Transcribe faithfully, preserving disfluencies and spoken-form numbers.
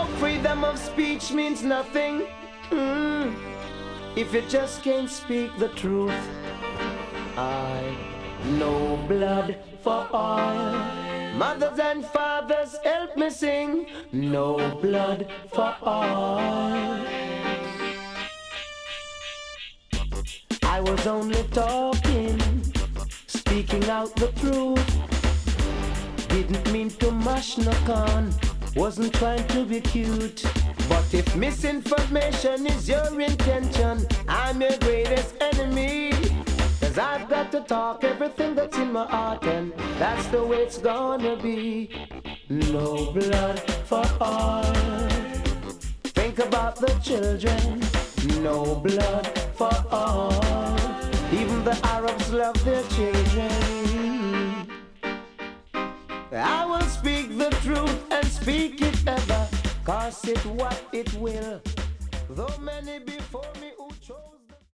Freedom of speech means nothing mm, if you just can't speak the truth. I no blood for oil. Mothers and fathers, help me sing. No blood for oil. I was only talking, speaking out the truth. Didn't mean to mash no con, wasn't trying to be cute. But if misinformation is your intention, I'm your greatest enemy. Cause I've got to talk everything that's in my heart, and that's the way it's gonna be. No blood for oil. Think about the children. No blood for oil. Even the Arabs love their children. I will speak the truth and speak it ever, cause it what it will. Though many before me who chose